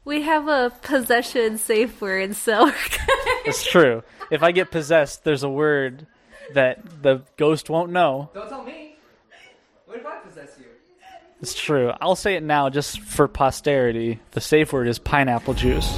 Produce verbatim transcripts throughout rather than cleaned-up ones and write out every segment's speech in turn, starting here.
We have a possession safe word, so... It's true. If I get possessed, there's a word that the ghost won't know. Don't tell me. What if I possess you? It's true. I'll say it now just for posterity. The safe word is pineapple juice.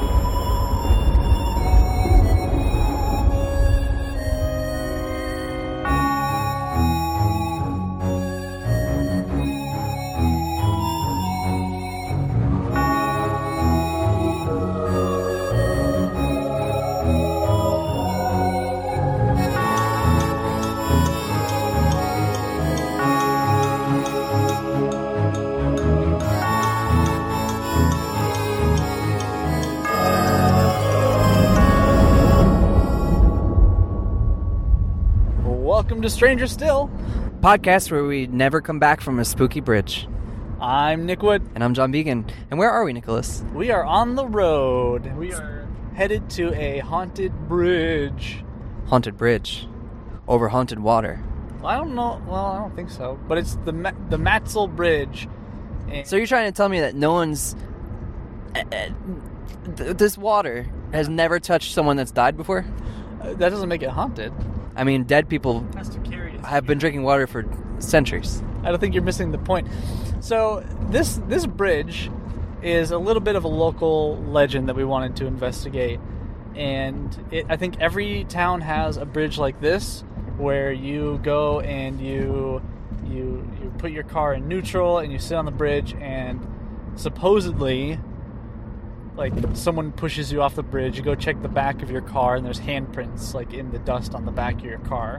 Welcome to Stranger Still, podcast where we never come back from a spooky bridge. I'm Nick Wood. And I'm John Began. And where are we, Nicholas? We are on the road. We are headed to a haunted bridge. Haunted bridge. Over haunted water. Well, I don't know. Well, I don't think so. But it's the Ma- the Matzel Bridge. And so you're trying to tell me that no one's... Uh, uh, th- this water has never touched someone that's died before? Uh, that doesn't make it haunted. I mean, dead people Has to carry it. have been drinking water for centuries. I don't think you're missing the point. So this this bridge is a little bit of a local legend that we wanted to investigate. And it, I think every town has a bridge like this where you go and you you you put your car in neutral and you sit on the bridge, and supposedly, like, someone pushes you off the bridge, you go check the back of your car, and there's handprints, like, in the dust on the back of your car.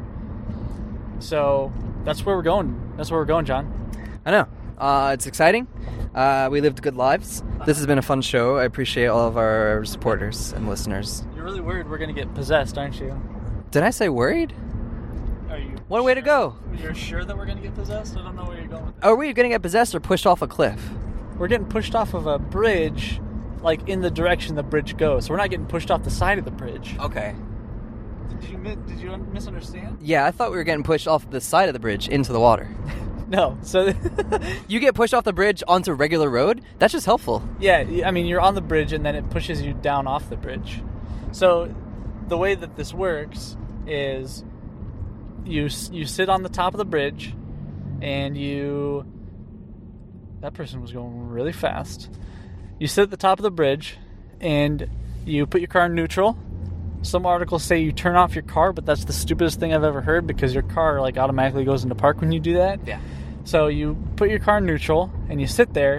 So that's where we're going. That's where we're going, John. I know. Uh, it's exciting. Uh, we lived good lives. This has been a fun show. I appreciate all of our supporters and listeners. You're really worried we're going to get possessed, aren't you? Did I say worried? Are you One way to go. You're sure that we're going to get possessed? I don't know where you're going with this. Are we going to get possessed or pushed off a cliff? We're getting pushed off of a bridge, like, in the direction the bridge goes. So we're not getting pushed off the side of the bridge. Okay. Did you did you misunderstand? Yeah, I thought we were getting pushed off the side of the bridge into the water. No. So you get pushed off the bridge onto regular road? That's just helpful. yeah, I mean, you're on the bridge and then it pushes you down off the bridge. So the way that this works is you you sit on the top of the bridge and you... That person was going really fast. You sit at the top of the bridge and you put your car in neutral. Some articles say you turn off your car, but that's the stupidest thing I've ever heard, because your car, like, automatically goes into park when you do that. Yeah. So you put your car in neutral and you sit there,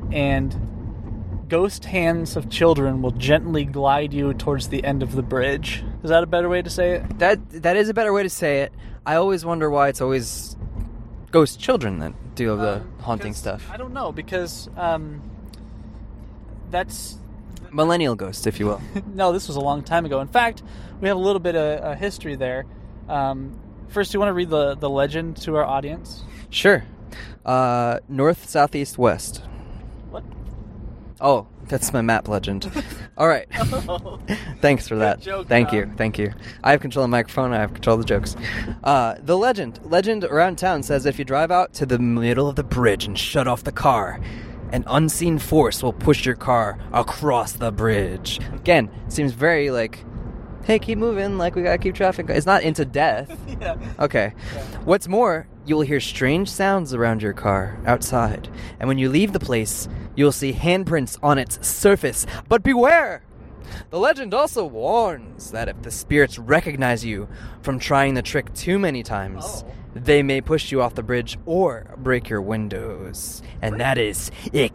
and ghost hands of children will gently glide you towards the end of the bridge. Is that a better way to say it? That That is a better way to say it. I always wonder why it's always ghost children that do the Um, haunting because- stuff. I don't know, because um, that's... Millennial ghosts, if you will. No, this was a long time ago. In fact, we have a little bit of a history there. Um, first, do you want to read the, the legend to our audience? Sure. Uh, north, southeast, west. What? Oh, that's my map legend. All right. Thanks for that. Good joke, Thank Tom. you. Thank you. I have control of the microphone. I have control of the jokes. Uh, the legend. Legend around town says if you drive out to the middle of the bridge and shut off the car, an unseen force will push your car across the bridge. Again, seems very like, hey, keep moving, like we gotta keep traffic. It's not into death. Yeah. Okay. Yeah. What's more, you'll hear strange sounds around your car outside. And when you leave the place, you'll see handprints on its surface. But beware! The legend also warns that if the spirits recognize you from trying the trick too many times, Oh. they may push you off the bridge or break your windows. And that is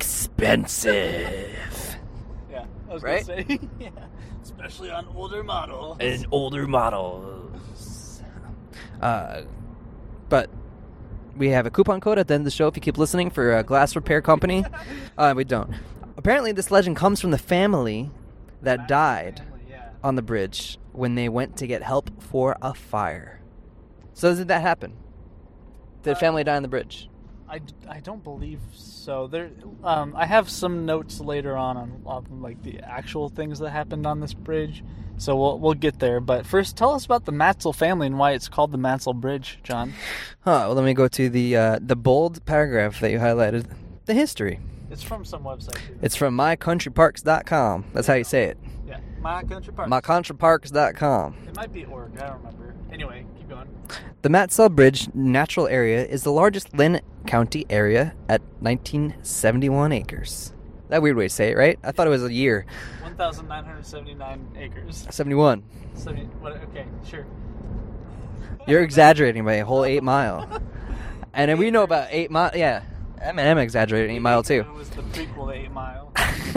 expensive. Yeah, I was Right? going to say. Yeah. Especially on older models. And older models. Uh, but we have a coupon code at the end of the show if you keep listening for a glass repair company. uh, we don't. Apparently, this legend comes from the family that died Yeah. on the bridge when they went to get help for a fire. So did that happen? Did a family die on the bridge? I, I don't believe so. There, um, I have some notes later on, on on like the actual things that happened on this bridge, so we'll we'll get there. But first, tell us about the Matzel family and why it's called the Matzel Bridge, John. Huh, well, let me go to the uh, the bold paragraph that you highlighted. The history. It's from some website. Too. It's from my country parks dot com. That's how you say it. Yeah, My Country Parks. my country parks dot com. It might be org. I don't remember. Anyway, keep going. The Matsell Bridge Natural Area is the largest Lynn County area at nineteen seventy-one acres. That weird way to say it, right? I thought it was a year. one thousand nine hundred seventy-nine acres. seventy-one. seventy, what, okay, sure. You're exaggerating by a whole eight mile. And then we know about eight mile. Yeah, Eminem exaggerated eight mile too. It was the prequel to eight Mile.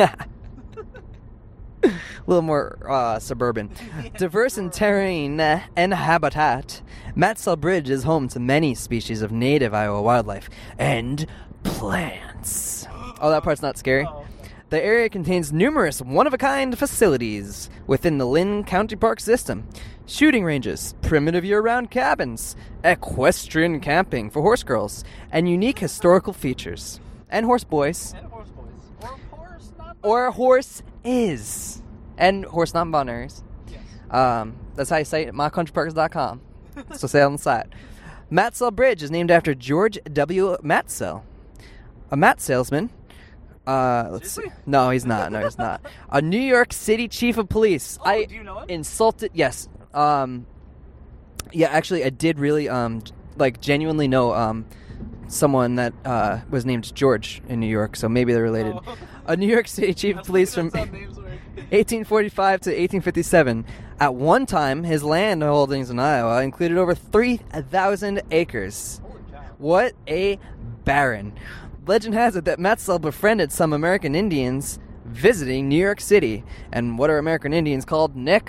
A little more uh, suburban. Diverse in terrain and habitat, Matsell Bridge is home to many species of native Iowa wildlife and plants. Oh, that part's not scary. Oh. The area contains numerous one-of-a-kind facilities within the Lynn County Park system. Shooting ranges, primitive year-round cabins, equestrian camping for horse girls, and unique historical features. And horse boys. And horse boys. Or horse not Or horse is. And horse non-binaries. Yes. Um, that's how you say it at my country parks dot com. So say it on the side. Matsell Bridge is named after George W. Matsell, a mat salesman. Uh, let's see. Seriously? No, he's not. No, he's not. A New York City chief of police. Oh, I do you know him? insulted. Yes. Um, yeah, actually, I did really um like genuinely know um someone that uh was named George in New York. So maybe they're related. Oh. A New York City chief of That's- police from that's how names work. eighteen forty-five to eighteen fifty-seven. At one time, his land holdings in Iowa included over three thousand acres. Holy cow. What a baron. Legend has it that Matsell befriended some American Indians visiting New York City. And what are American Indians called, Nick?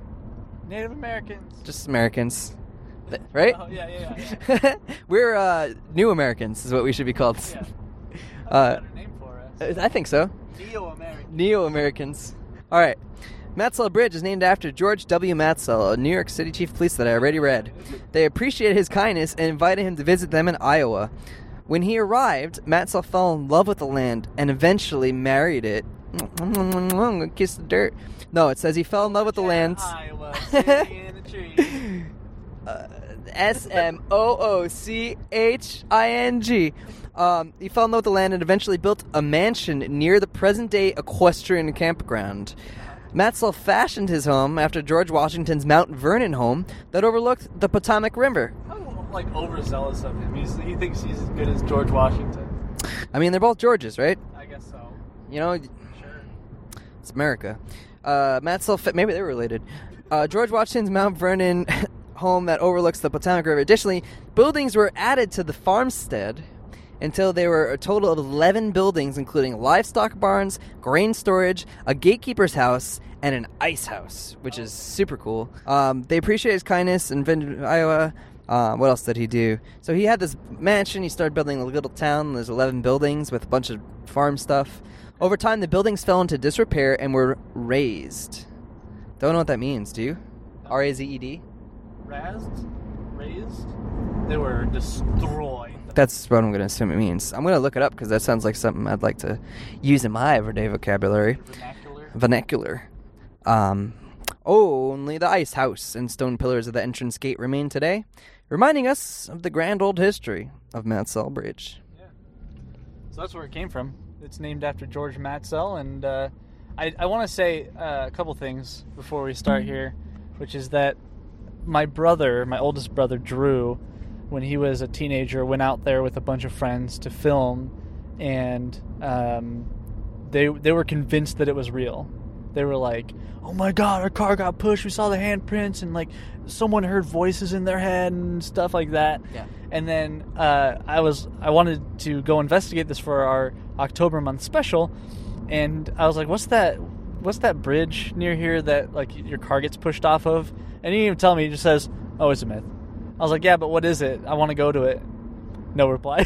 Native Americans. Just Americans. Th- Right? Oh, yeah, yeah, yeah. We're uh, New Americans is what we should be called. Yeah. That's Uh, a better name for us. I think so. Neo-American. Neo-Americans. All right. Matsell Bridge is named after George W. Matsell, a New York City chief of police that I already read. They appreciated his kindness and invited him to visit them in Iowa. When he arrived, Matsell fell in love with the land and eventually married it. I'm gonna kiss the dirt. No, it says he fell in love with the land. Iowa, sitting in a tree. Uh, S M O O C H I N G. Um, he fell in love with the land and eventually built a mansion near the present-day equestrian campground. Matsell fashioned his home after George Washington's Mount Vernon home that overlooked the Potomac River. How like overzealous of him. He's, he thinks he's as good as George Washington. I mean, they're both Georges, right? I guess so. You know, Sure. it's America. Uh, Matsell, fa- maybe they're related. Uh, George Washington's Mount Vernon home that overlooks the Potomac River. Additionally, buildings were added to the farmstead until there were a total of eleven buildings, including livestock barns, grain storage, a gatekeeper's house, and an ice house, which is super cool. Um, they appreciate his kindness in Vin- Iowa. Uh, what else did he do? So he had this mansion. He started building a little town. There's eleven buildings with a bunch of farm stuff. Over time, the buildings fell into disrepair and were razed. Don't know what that means, do you? R A Z E D? Razed? Raised? They were destroyed. That's what I'm going to assume it means. I'm going to look it up because that sounds like something I'd like to use in my everyday vocabulary. Vernacular. Vernacular. Um, only the ice house and stone pillars of the entrance gate remain today, reminding us of the grand old history of Matsell Bridge. Yeah. So that's where it came from. It's named after George Matsell, and uh, I, I want to say uh, a couple things before we start here, which is that my brother, my oldest brother, Drew, when he was a teenager, went out there with a bunch of friends to film, and um, they they were convinced that it was real. They were like, "Oh my God, our car got pushed. We saw the handprints, and like someone heard voices in their head and stuff like that." Yeah. And then uh, I was I wanted to go investigate this for our October month special, and I was like, "What's that? What's that bridge near here that like your car gets pushed off of?" And he didn't even tell me. He just says, "Oh, it's a myth." I was like, "Yeah, but what is it? I want to go to it." No reply.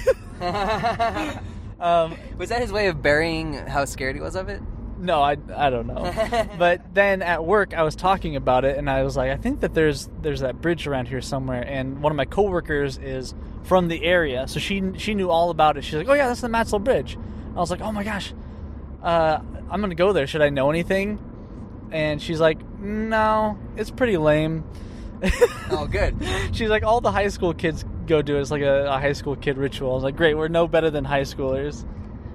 um, Was that his way of burying how scared he was of it? No, I, I don't know. But then at work, I was talking about it, and I was like, I think that there's there's that bridge around here somewhere. And one of my coworkers is from the area, so she she knew all about it. She's like, "Oh yeah, that's the Matsell Bridge." I was like, "Oh my gosh, uh, I'm gonna go there. Should I know anything?" And she's like, "No, it's pretty lame." Oh, good. She's like, "All the high school kids go do it. It's like a, a high school kid ritual." I was like, "Great, we're no better than high schoolers."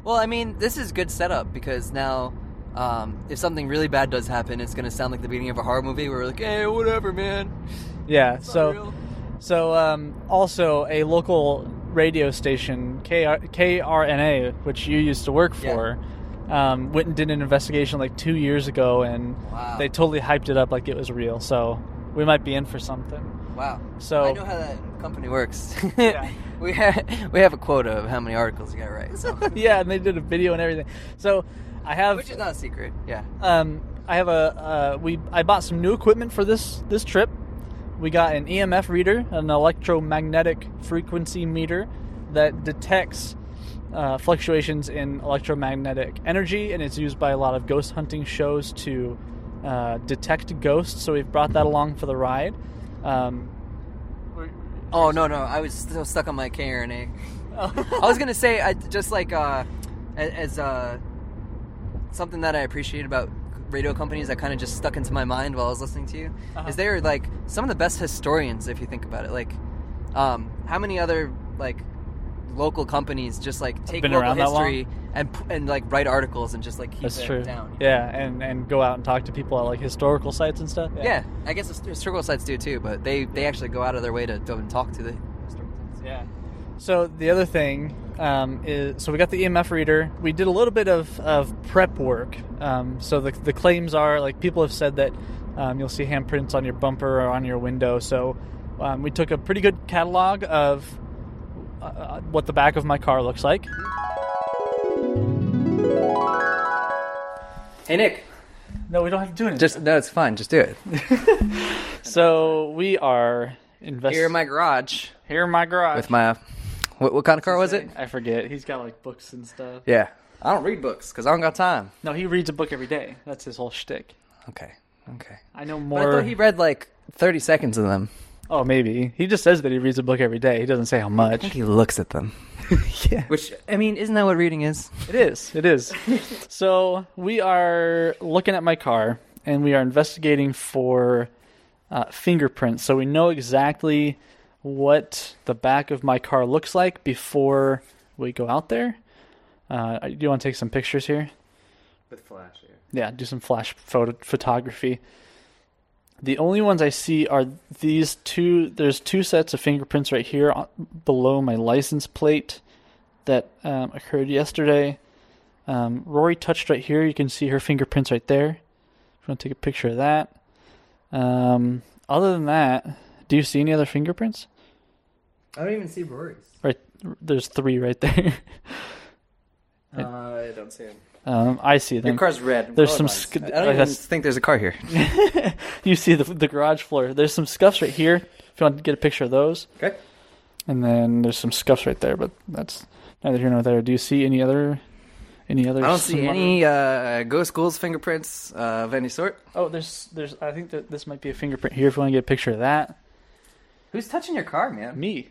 Well, I mean, this is good setup because now, um, if something really bad does happen, it's going to sound like the beginning of a horror movie where we're like, hey, whatever, man. Yeah, It's not so real. so um, also a local radio station, K R, K R N A, which you used to work for, um, went and did an investigation like two years ago, and Wow. they totally hyped it up like it was real. So we might be in for something. Wow. So- I know how that company works. Yeah. we have we have a quota of how many articles you got to write, so. Yeah, and they did a video and everything. So I have, Which is not a secret. Yeah. um, I have a uh, we I bought some new equipment for this this trip. We got an E M F reader, an electromagnetic frequency meter that detects uh, fluctuations in electromagnetic energy, and it's used by a lot of ghost hunting shows to uh, detect ghosts. So we've brought that along for the ride. Um, Oh no no! I was still stuck on my K R N A. I was gonna say, I just like uh, as uh, something that I appreciate about radio companies that kind of just stuck into my mind while I was listening to you Uh-huh. is they're like some of the best historians if you think about it. Like, um, how many other like local companies just like take been local around that history and p- and like write articles and just like keep That's it true. down. Yeah, and, and go out and talk to people at like historical sites and stuff. Yeah, I guess the historical sites do too, but they they actually go out of their way to go and talk to the historical sites. Yeah. So the other thing um, is, so we got the E M F reader. We did a little bit of, of prep work. Um, so the the claims are like people have said that um, you'll see handprints on your bumper or on your window. So um, we took a pretty good catalog of uh, what the back of my car looks like. Hey Nick, No, we don't have to do anything. just no, it's fine. Just do it. So we are investing Here in my garage here in my garage with my what, what kind of car was it? I forget. He's got like books and stuff. Yeah, I don't read books because I don't got time. No, he reads a book every day. That's his whole shtick. Okay, okay. I know But more. I thought he read like thirty seconds of them. Oh, maybe. He just says that he reads a book every day. He doesn't say how I much. think he looks at them. Yeah. Which I mean, isn't that what reading is? It is. It is. So we are looking at my car, and we are investigating for uh, fingerprints. So we know exactly what the back of my car looks like before we go out there. Uh, do you want to take some pictures here? With flash. Yeah. Yeah, do some flash photo photography. The only ones I see are these two. There's two sets of fingerprints right here on, below my license plate that um, occurred yesterday. Um, Rory touched right here. You can see her fingerprints right there. If you want to take a picture of that. Um, other than that, do you see any other fingerprints? I don't even see Rory's. Right, there's three right there. Uh, I don't see him. um, I see them. Your car's red. There's Oh, some mine's- sc- I don't even that's- think there's a car here. You see the the garage floor. There's some scuffs right here. If you want to get a picture of those. Okay. And then there's some scuffs right there, but that's neither here nor there. Do you see any other, any other? I don't see smart- any uh, ghost ghouls fingerprints uh, of any sort. Oh, there's, there's. I think that this might be a fingerprint here. If you want to get a picture of that, Who's touching your car, man? me.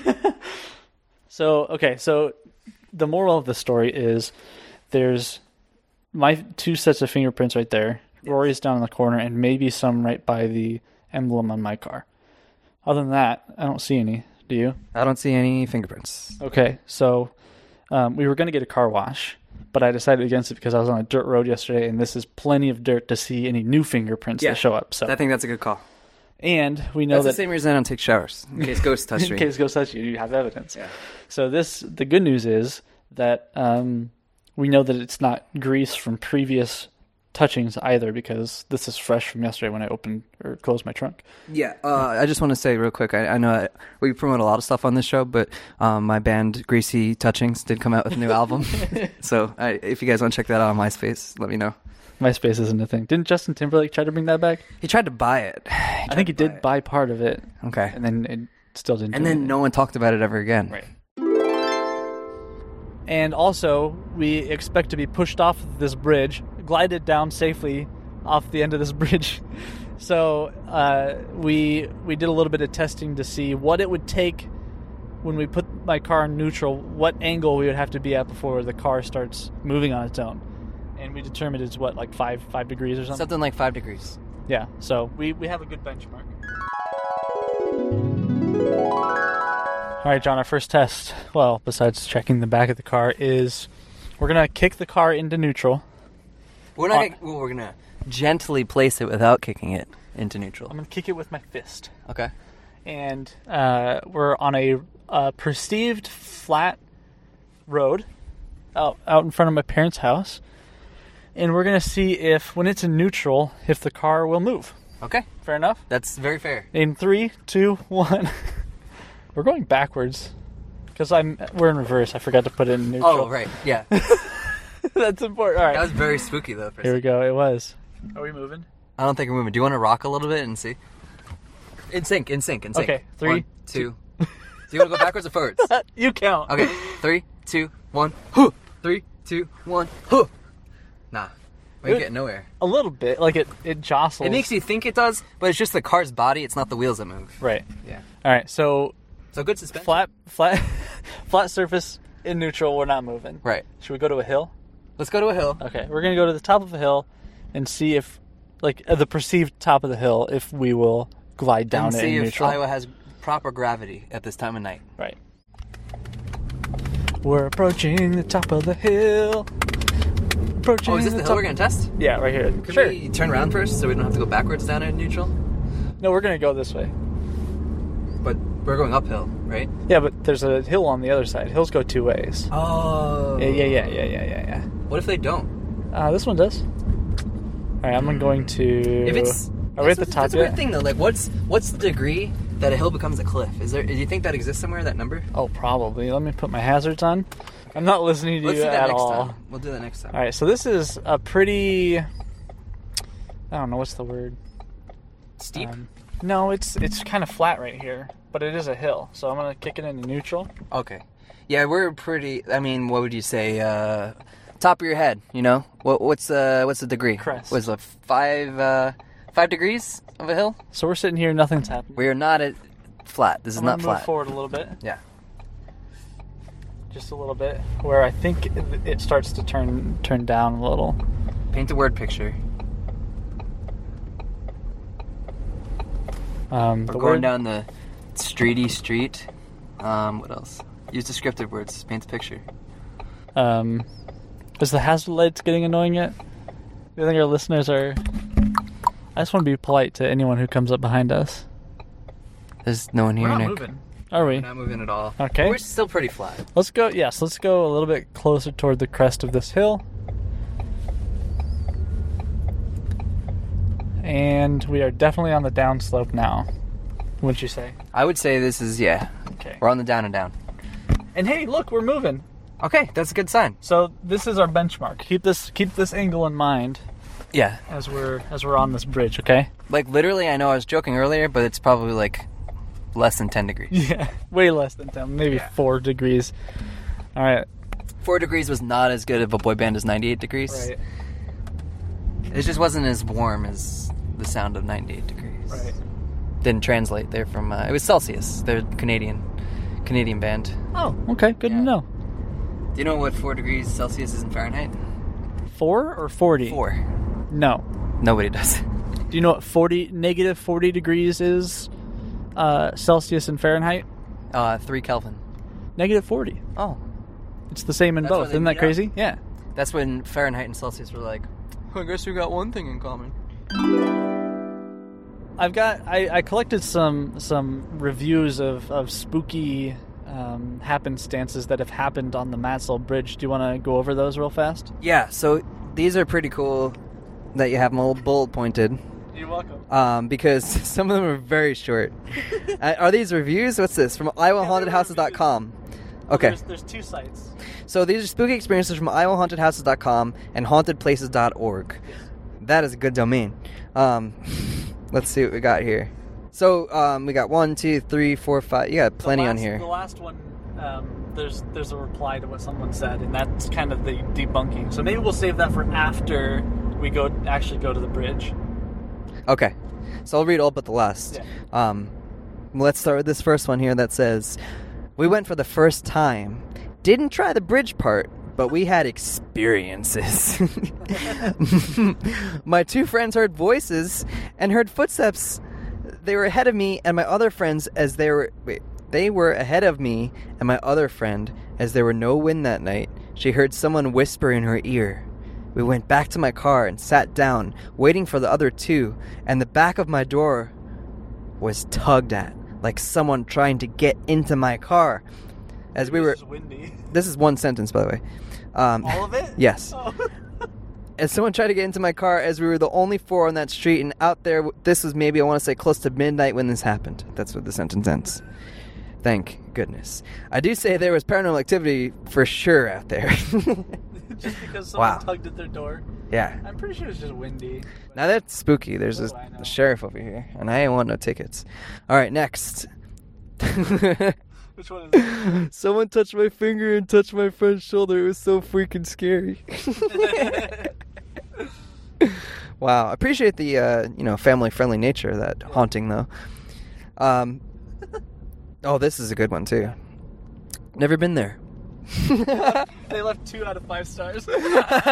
So okay, so the moral of the story is, there's my two sets of fingerprints right there. Yes. Rory's down in the corner, and maybe some right by the emblem on my car. Other than that, I don't see any. Do you? I don't see any fingerprints. Okay, so um, we were going to get a car wash, but I decided against it because I was on a dirt road yesterday, and this is plenty of dirt to see any new fingerprints Yeah. that show up. So, I think that's a good call. and we know That's the that same reason I don't take showers, in case ghosts touch in me. case ghosts touch you, you have evidence. Yeah. So this, the good news is that um, we know that it's not grease from previous touchings either, because this is fresh from yesterday when I opened or closed my trunk. Yeah, uh, I just want to say real quick, I, I know I, we promote a lot of stuff on this show, but um, my band Greasy Touchings did come out with a new album. So I, if you guys want to check that out on MySpace, let me know. MySpace isn't a thing. Didn't Justin Timberlake try to bring that back? He tried to buy it. He I tried think he to did buy part of it, Okay. and then it still didn't. And do then anything. no one talked about it ever again. Right. And also, we expect to be pushed off this bridge, glided down safely off the end of this bridge. So uh, we we did a little bit of testing to see what it would take when we put my car in neutral, what angle we would have to be at before the car starts moving on its own. And we determined it's what, like five five degrees or something? Something like five degrees. Yeah, so we, we have a good benchmark. All right, John, our first test, well, besides checking the back of the car, is We're gonna kick the car into neutral. We're not. Uh, Gonna, well, we're gonna gently place it without kicking it into neutral. I'm gonna kick it with my fist. Okay. And uh, we're on a, a perceived flat road out out in front of my parents' house, and we're gonna see if, when it's in neutral, if the car will move. Okay. Fair enough. That's very fair. In three, two, one. We're going backwards because I'm we're in reverse. I forgot to put it in neutral. Oh, right. Yeah. That's important. All right. That was very spooky though. For a Here we second. go. It was. Are we moving? I don't think we're moving. Do you want to rock a little bit and see? In sync. In sync. In sync. Okay. Three, One, two. Do you want to go backwards or forwards? You count. Okay. Three, two, one. Hoo. Three, two, one. Hoo. Nah. We ain't Good. getting nowhere. A little bit. Like it, it jostles. It makes you think it does, but it's just the car's body. It's not the wheels that move. right. Yeah. All right. So So good suspension. flat, flat, flat surface in neutral. We're not moving. Right. Should we go to a hill? Let's go to a hill. Okay. We're gonna go to the top of a hill and see if, like, at the perceived top of the hill, if we will glide down and it see in if neutral. Iowa has proper gravity at this time of night. Right. We're approaching the top of the hill. Approaching Oh, is this the top- hill we're gonna test? Yeah, right here. Could sure. we turn around first so we don't have to go backwards down in neutral? No, we're gonna go this way. But we're going uphill, right? Yeah, but there's a hill on the other side. Hills go two ways. Oh. Yeah, yeah, yeah, yeah, yeah, yeah, yeah. What if they don't? Uh, this one does. All right, I'm going to. If it's Are we at that's the a- top That's a weird yet? thing though. Like, what's what's the degree that a hill becomes a cliff? Is there? Do you think that exists somewhere? That number? Oh, probably. Let me put my hazards on. I'm not listening to Let's you do that at next all. time. We'll do that next time. All right, so this is a pretty. I don't know what's the word. Steep. Um, no, it's it's kind of flat right here, but it is a hill. So I'm gonna kick it into neutral. Okay. Yeah, we're pretty. I mean, what would you say? Uh, top of your head, you know. What, what's uh, what's the degree? Crest. Was it five uh, five degrees of a hill? So we're sitting here, nothing's happening. We are not at flat. This is I'm not gonna move flat. forward a little bit, Yeah. just a little bit, where I think it, it starts to turn turn down a little. Paint a word picture. Um, We're the going word, down the streety street. Um, what else? Use descriptive words. Paint a picture. Um, is the hazard lights getting annoying yet? Do you think our listeners are? I just want to be polite to anyone who comes up behind us. There's no one here, We're not Nick. moving. Are we? We're not moving at all. Okay. We're still pretty flat. Let's go. Yes, let's go a little bit closer toward the crest of this hill. And we are definitely on the downslope now. Wouldn't you say? I would say this is, yeah. Okay. We're on the down and down. And hey, look, we're moving. Okay, that's a good sign. So this is our benchmark. Keep this keep this angle in mind Yeah. as we're as we're on this bridge, okay? Like, literally, I know I was joking earlier, but it's probably, like, less than ten degrees. Yeah, way less than ten, maybe Yeah. four degrees. All right. Four degrees was not as good of a boy band as ninety-eight degrees. Right. It just wasn't as warm as the sound of ninety-eight degrees. Right. Didn't translate. They're from, uh, it was Celsius. They're Canadian. Canadian band. Oh, okay. Good Yeah. to know. Do you know what four degrees Celsius is in Fahrenheit? Four or forty? Four. No. Nobody does. Do you know what forty negative forty degrees is? Uh, Celsius and Fahrenheit. Uh, three Kelvin. Negative forty. Oh. It's the same in That's why both. they Isn't that meet up? crazy? Yeah. That's when Fahrenheit and Celsius were like, I guess we got one thing in common. I've got. I, I collected some some reviews of of spooky um, happenstances that have happened on the Matsell Bridge. Do you want to go over those real fast? Yeah, so these are pretty cool that you have them all bullet pointed. You're welcome. Um, because some of them are very short. uh, are these reviews? What's this? From Iowa Haunted Houses dot com. Okay. There's, there's two sites. So these are spooky experiences from Iowa Haunted Houses dot com and Haunted Places dot org. That is a good domain. Um, let's see what we got here. So um, we got one, two, three, four, five. You got plenty the last, on here. The last one, um, there's there's a reply to what someone said, and that's kind of the debunking. So maybe we'll save that for after we go actually go to the bridge. Okay. So I'll read all but the last. Yeah. Um, let's start with this first one here that says, we went for the first time. Didn't try the bridge part, but we had experiences. My two friends heard voices and heard footsteps. They were ahead of me and my other friends as they were... Wait. They were ahead of me and my other friend as there were no wind that night. she heard someone whisper in her ear. We went back to my car and sat down, waiting for the other two, and the back of my door was tugged at, like someone trying to get into my car. As we were... This is windy. This is one sentence, by the way. Um, All of it? Yes. Oh. As someone tried to get into my car, as we were the only four on that street, and out there, this was maybe, I want to say, close to midnight when this happened. That's what the sentence ends. Thank goodness. I do say there was paranormal activity for sure out there. Just because someone Wow. tugged at their door? Yeah. I'm pretty sure it's just windy. Now that's spooky. There's What a, do I know? the sheriff over here, and I ain't want no tickets. All right, next. Which one is it? Someone touched my finger and touched my friend's shoulder. It was so freaking scary. Wow, I appreciate the uh, you know family-friendly nature of that haunting, though. Um, oh, this is a good one too. Never been there. They left two out of five stars. They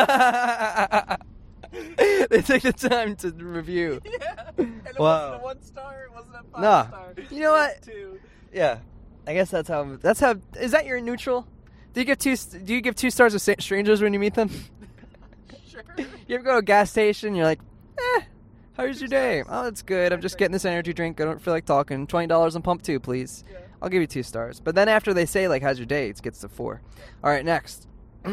take the time to review. Yeah. And it Wow. wasn't a one star, it wasn't a five Nah. star. You know what? It was Two. Yeah, I guess that's how. That's how. Is that your neutral? Do you give two? Do you give two stars to sa- strangers when you meet them? Sure. You ever go to a gas station? You're like, eh, how's your day? Oh, it's good. I'm just getting this energy drink. I don't feel like talking. Twenty dollars on pump two, please. Yeah. I'll give you two stars. But then after they say like, how's your day? It gets to four. All right, next.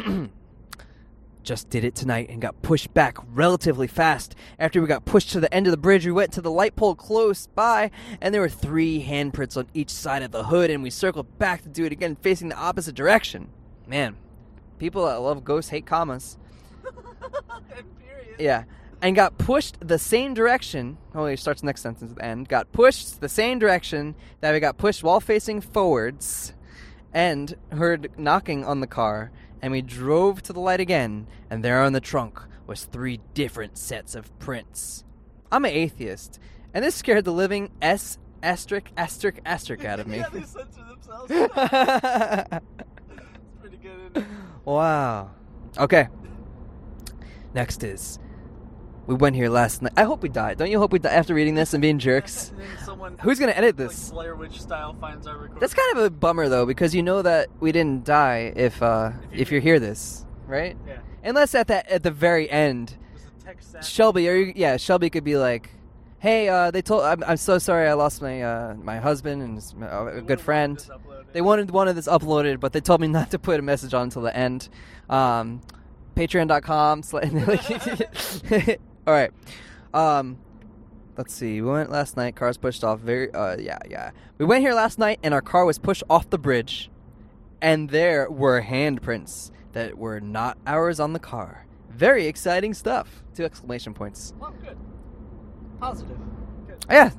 Just did it tonight and got pushed back relatively fast. After we got pushed to the end of the bridge, we went to the light pole close by, and there were three handprints on each side of the hood, and we circled back to do it again, facing the opposite direction. Man, people that love ghosts hate commas. Period. Yeah. And got pushed the same direction. Oh, it starts next sentence at the end. Got pushed the same direction that we got pushed while facing forwards, and heard knocking on the car. And we drove to the light again, and there on the trunk was three different sets of prints. I'm an atheist, and this scared the living S asterisk asterisk asterisk out of me. Yeah, they censor themselves. It's pretty good, isn't it? Wow. Okay. Next is, we went here last night. I hope we died. Don't you hope we die after reading this and being jerks? And then someone, Who's gonna edit like this? Blair Witch style, finds our recording. That's kind of a bummer though, because you know that we didn't die if uh If you if you hear this, right? Yeah. Unless at that at the very end, Just a text that- Shelby, or you, yeah, Shelby could be like, "Hey, uh, they told I'm, I'm so sorry I lost my uh, my husband and his, uh, a They good wouldn't friend. want this uploaded. They wanted one of this uploaded, but they told me not to put a message on until the end. Um, Patreon dot com. All right. Um, let's see. We went last night. Cars pushed off. Very. Uh, yeah, yeah. We went here last night, and our car was pushed off the bridge, and there were handprints that were not ours on the car. Very exciting stuff. Two exclamation points. Well, good. Positive. Good. Yeah.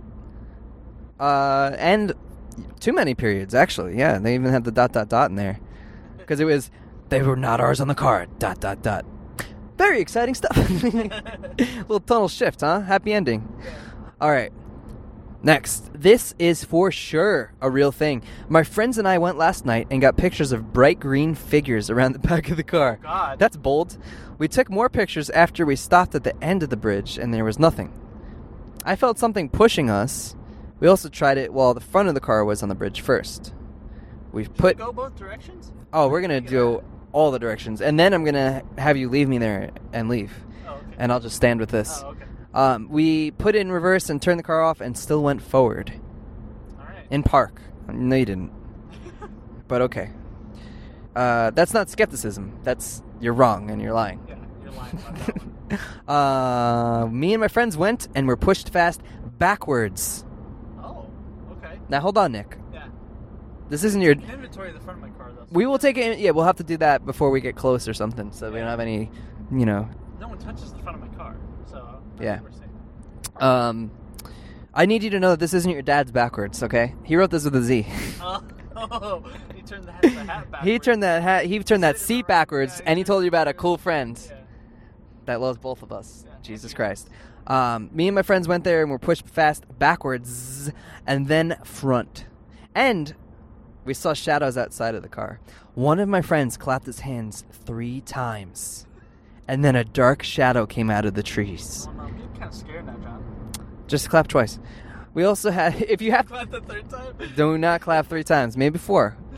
Uh, and too many periods, actually. Yeah, they even had the dot, dot, dot in there. Because it was, they were not ours on the car, dot, dot, dot. Very exciting stuff. Little tunnel shift, huh? Happy ending. Yeah. All right. Next. This is for sure a real thing. My friends and I went last night and got pictures of bright green figures around the back of the car. Oh, God. That's bold. We took more pictures after we stopped at the end of the bridge, and there was nothing. I felt something pushing us. We also tried it while the front of the car was on the bridge first. We Should put... we go both directions? Oh, we're going to Look at do that. all the directions. And then I'm going to have you leave me there and leave. Oh, okay. And I'll just stand with this. Oh, okay. Um, we put it in reverse and turned the car off and still went forward. All right. In park. No, you didn't. But okay. Uh, that's not skepticism. That's... You're wrong and you're lying. Yeah, you're lying about that one. uh, me and my friends went and were pushed fast backwards. Oh, okay. Now hold on, Nick. Yeah. This isn't your... I can inventory the front of my car, though. so- We will take it... Yeah, we'll have to do that before we get close or something, so we don't have any, you know... No one touches the front of my car, so I Yeah. think we're safe. Um, I need you to know that this isn't your dad's backwards, okay? He wrote this with a Z. Oh, oh, he turned the hat, the hat backwards. He turned that hat... He turned that Sitting seat around- backwards, yeah, and he he told you about a turned- cool friend Yeah. that loves both of us. Yeah, Jesus thank you. Christ. Um, me and my friends went there and were pushed fast backwards and then front. And we saw shadows outside of the car. One of my friends clapped his hands three times. And then a dark shadow came out of the trees. Oh, no, I'm getting kind of scared now, John. Just clap twice. We also had... If you have... Clap the third time? Do not clap three times. Maybe four.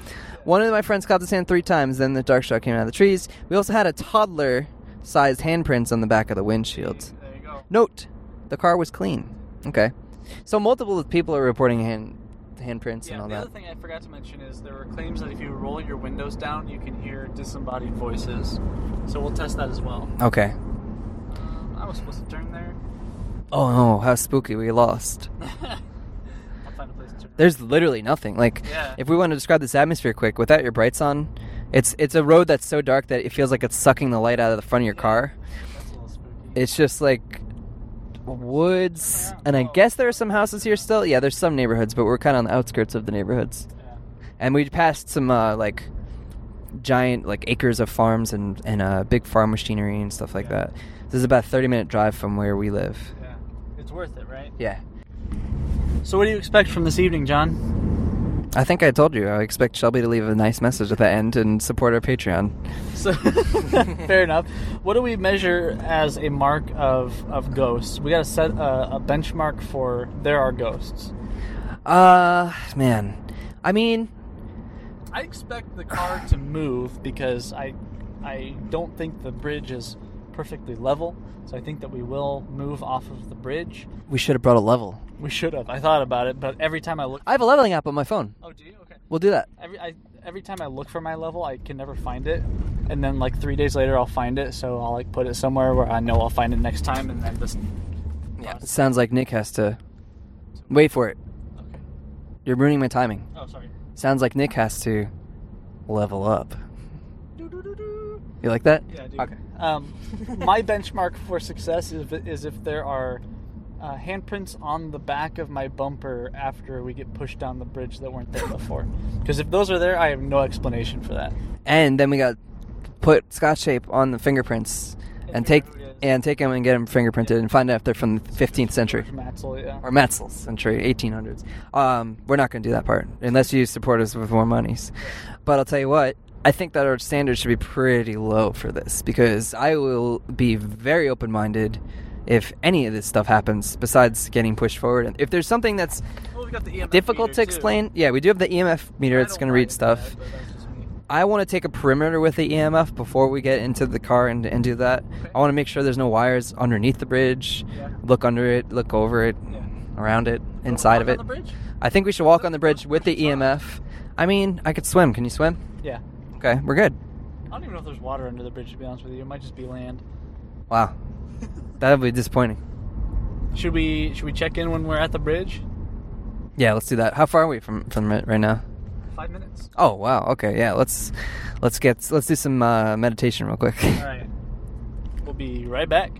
One of my friends caught the sand three times, then the dark straw came out of the trees. We also had a toddler-sized handprints on the back of the windshield. There you go. Note, the car was clean. Okay. So multiple people are reporting hand handprints Yeah, and all the that. other thing I forgot to mention is there were claims that if you roll your windows down, you can hear disembodied voices. So we'll test that as well. Okay. Um, I was supposed to turn there. Oh no, how spooky, we lost. I'll find a place to turn. There's literally nothing. Like, Yeah. if we want to describe this atmosphere quick, without your brights on, it's it's a road that's so dark that it feels like it's sucking the light out of the front of your Yeah. car. That's a little spooky. It's just like woods, and I guess there are some houses here still. Yeah, there's some neighborhoods, but we're kind of on the outskirts of the neighborhoods. Yeah. And we passed some uh, like giant like acres of farms and and uh, big farm machinery and stuff like Yeah. that. This is about a thirty minute drive from where we live. Yeah. It's worth it, right? Yeah. So what do you expect from this evening, John? I think I told you. I expect Shelby to leave a nice message at the end and support our Patreon. So, fair enough. What do we measure as a mark of, of ghosts? We got to set a, a benchmark for there are ghosts. Uh, man. I mean, I expect the car to move because I I don't think the bridge is perfectly level. So I think that we will move off of the bridge. we should have brought a level. We should have. I thought about it, but every time I look... I have a leveling app on my phone. Oh, do you? Okay. We'll do that. Every I, every time I look for my level, I can never find it. And then, like, three days later, I'll find it. So I'll, like, put it somewhere where I know I'll find it next time. And then just... Yeah. It sounds like Nick has to... Wait for it. Okay. You're ruining my timing. Oh, sorry. Sounds like Nick has to level up. Doo-doo-doo-doo. You like that? Yeah, I do. Okay. Um, my benchmark for success is, is if there are uh, handprints on the back of my bumper after we get pushed down the bridge that weren't there before. Because if those are there, I have no explanation for that. And then we got put Scotch tape on the fingerprints and take and take them and get them fingerprinted and find out if they're from the fifteenth century. From Axel, yeah. Or Metzel's century, eighteen hundreds. Um, we're not going to do that part unless you support us with more monies. But I'll tell you what, I think that our standards should be pretty low for this because I will be very open-minded if any of this stuff happens besides getting pushed forward. And if there's something that's Well, we got the E M F difficult to meter, too. explain, yeah, we do have the E M F meter. I It's don't going to read mind stuff. that, but that's just me. I want to take a perimeter with the E M F before we get into the car and, and do that. Okay. I want to make sure there's no wires underneath the bridge. Yeah. Look under it, look over it, Yeah. around it, inside of Walk it. on the bridge? I think we should walk on the bridge with the E M F. I mean, I could swim. Can you swim? Yeah. Okay, we're good. I don't even know if there's water under the bridge, to be honest with you. It might just be land. Wow. That would be disappointing. Should we should we check in when we're at the bridge? Yeah, let's do that. How far are we from from it right now? Five minutes. Oh, wow. Okay, yeah. Let's let's get let's do some uh, meditation real quick. All right. We'll be right back.